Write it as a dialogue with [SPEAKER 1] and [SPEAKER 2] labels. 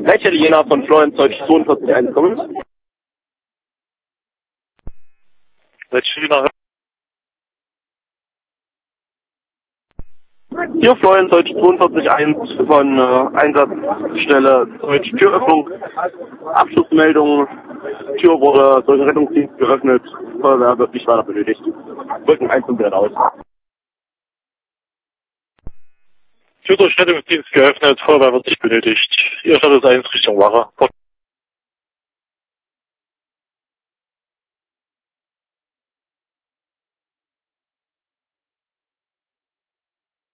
[SPEAKER 1] Welche Jena von Florence Deutsch 42 kommt?
[SPEAKER 2] Welche
[SPEAKER 1] Hier Florence Deutsch 42.1 von Einsatzstelle Deutsch Türöffnung. Abschlussmeldung. Tür wurde durch den Rettungsdienst geöffnet. Feuerwehr wird nicht weiter benötigt. Rücken 1 und wieder raus.
[SPEAKER 2] Tür durch Rettungsdienst geöffnet, Feuerwehr wird nicht benötigt. Ihr Status 1 Richtung Wache.